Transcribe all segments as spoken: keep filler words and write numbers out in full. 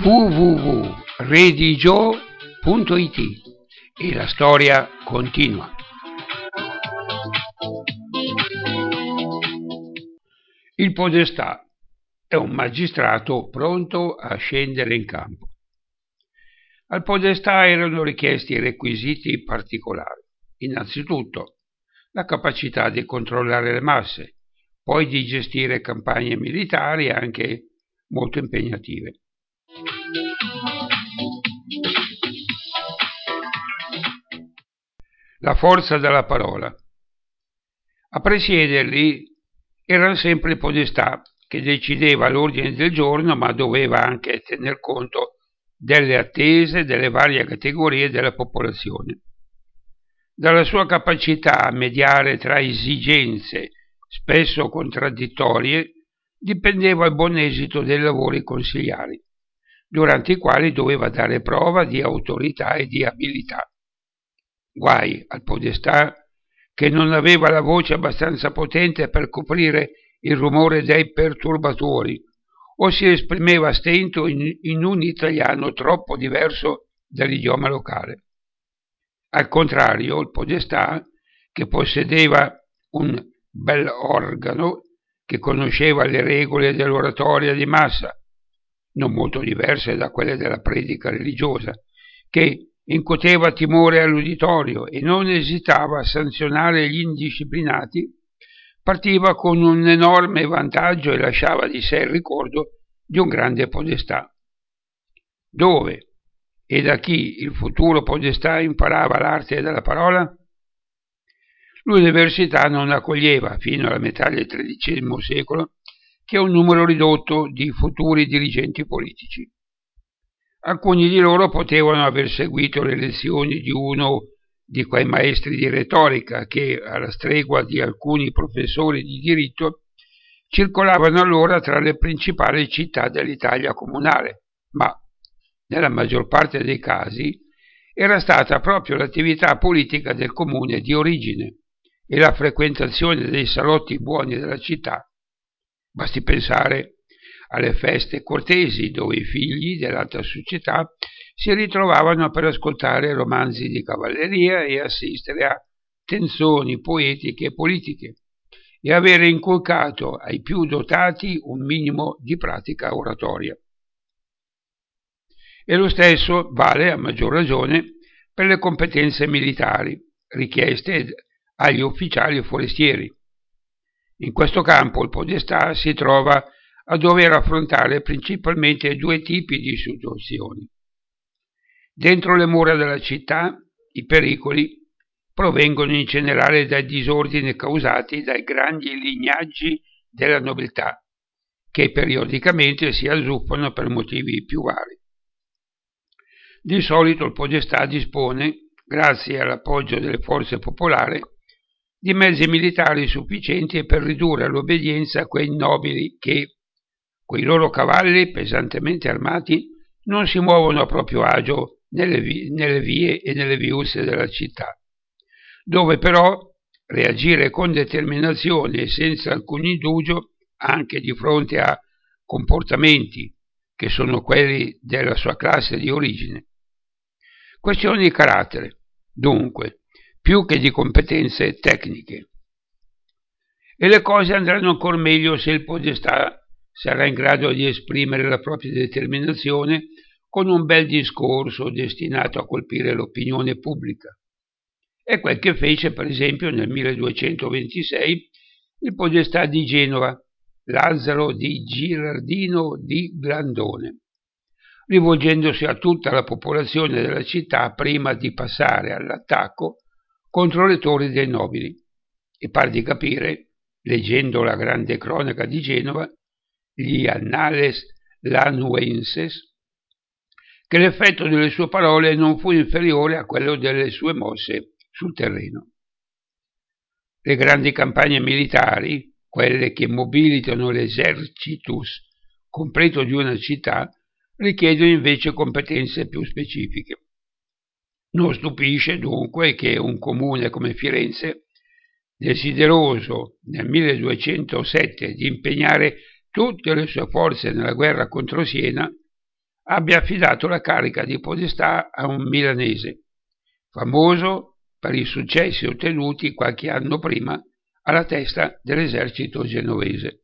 w w w punto redigio punto it e la storia continua. Il podestà è un magistrato pronto a scendere in campo. Al podestà erano richiesti requisiti particolari. Innanzitutto, la capacità di controllare le masse, poi di gestire campagne militari anche molto impegnative. La forza della parola. A presiederli era sempre il podestà, che decideva l'ordine del giorno, ma doveva anche tener conto delle attese delle varie categorie della popolazione. Dalla sua capacità a mediare tra esigenze spesso contraddittorie dipendeva il buon esito dei lavori consiliari, durante i quali doveva dare prova di autorità e di abilità. Guai al podestà che non aveva la voce abbastanza potente per coprire il rumore dei perturbatori, o si esprimeva a stento in, in un italiano troppo diverso dall'idioma locale. Al contrario, il podestà, che possedeva un bel organo, che conosceva le regole dell'oratoria di massa, non molto diverse da quelle della predica religiosa, che incuteva timore all'uditorio e non esitava a sanzionare gli indisciplinati, partiva con un enorme vantaggio e lasciava di sé il ricordo di un grande podestà. Dove e da chi il futuro podestà imparava l'arte della parola? L'università non accoglieva, fino alla metà del tredicesimo secolo, che un numero ridotto di futuri dirigenti politici. Alcuni di loro potevano aver seguito le lezioni di uno di quei maestri di retorica che, alla stregua di alcuni professori di diritto, circolavano allora tra le principali città dell'Italia comunale, ma nella maggior parte dei casi era stata proprio l'attività politica del comune di origine e la frequentazione dei salotti buoni della città. Basti pensare alle feste cortesi dove i figli dell'alta società si ritrovavano per ascoltare romanzi di cavalleria e assistere a tensioni poetiche e politiche e avere inculcato ai più dotati un minimo di pratica oratoria. E lo stesso vale a maggior ragione per le competenze militari richieste agli ufficiali forestieri. In questo campo il podestà si trova a dover affrontare principalmente due tipi di situazioni. Dentro le mura della città i pericoli provengono in generale dai disordini causati dai grandi lignaggi della nobiltà, che periodicamente si azzuffano per motivi più vari. Di solito il podestà dispone, grazie all'appoggio delle forze popolari, di mezzi militari sufficienti per ridurre all'obbedienza a quei nobili che, coi loro cavalli pesantemente armati, non si muovono a proprio agio nelle, vi- nelle vie e nelle viuzze della città, dove però reagire con determinazione e senza alcun indugio anche di fronte a comportamenti che sono quelli della sua classe di origine. Questioni di carattere, dunque, più che di competenze tecniche. E le cose andranno ancora meglio se il podestà sarà in grado di esprimere la propria determinazione con un bel discorso destinato a colpire l'opinione pubblica. È quel che fece, per esempio, nel milleduecentoventisei il podestà di Genova, Lazzaro di Girardino di Blandone, rivolgendosi a tutta la popolazione della città prima di passare all'attacco contro le torri dei nobili, e par di capire, leggendo la grande cronaca di Genova, gli Annales Lanuenses, che l'effetto delle sue parole non fu inferiore a quello delle sue mosse sul terreno. Le grandi campagne militari, quelle che mobilitano l'exercitus completo di una città, richiedono invece competenze più specifiche. Non stupisce dunque che un comune come Firenze, desideroso nel milleduecentosette di impegnare tutte le sue forze nella guerra contro Siena, abbia affidato la carica di podestà a un milanese, famoso per i successi ottenuti qualche anno prima alla testa dell'esercito genovese.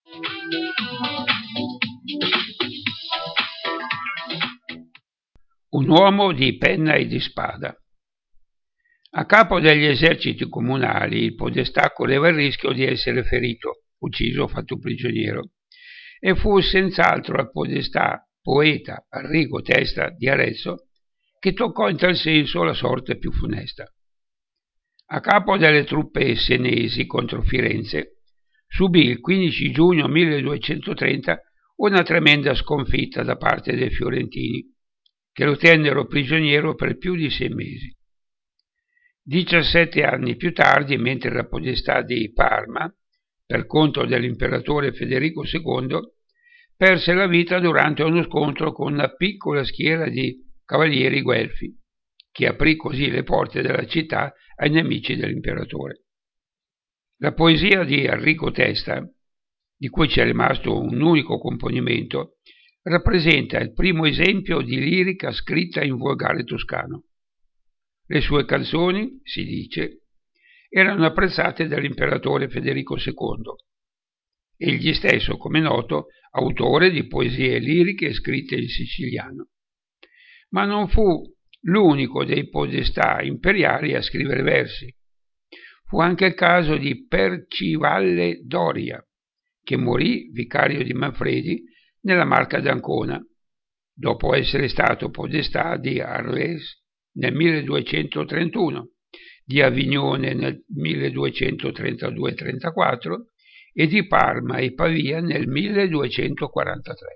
Un uomo di penna e di spada. A capo degli eserciti comunali il podestà correva il rischio di essere ferito, ucciso o fatto prigioniero, e fu senz'altro al podestà poeta Arrigo Testa di Arezzo che toccò in tal senso la sorte più funesta. A capo delle truppe senesi contro Firenze subì il quindici giugno milleduecentotrenta una tremenda sconfitta da parte dei fiorentini, che lo tennero prigioniero per più di sei mesi. diciassette anni più tardi, mentre era podestà di Parma, per conto dell'imperatore Federico secondo, perse la vita durante uno scontro con una piccola schiera di cavalieri guelfi, che aprì così le porte della città ai nemici dell'imperatore. La poesia di Arrigo Testa, di cui c'è rimasto un unico componimento, rappresenta il primo esempio di lirica scritta in volgare toscano. Le sue canzoni, si dice, erano apprezzate dall'imperatore Federico secondo. Egli stesso, come noto, autore di poesie liriche scritte in siciliano. Ma non fu l'unico dei podestà imperiali a scrivere versi. Fu anche il caso di Percivalle Doria, che morì vicario di Manfredi nella Marca d'Ancona, dopo essere stato podestà di Arles nel milleduecentotrentuno, di Avignone nel milleduecentotrentadue trentaquattro e di Parma e Pavia nel milleduecentoquarantatré.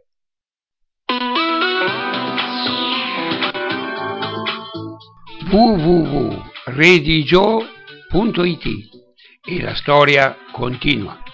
w w w punto redigio punto it e la storia continua.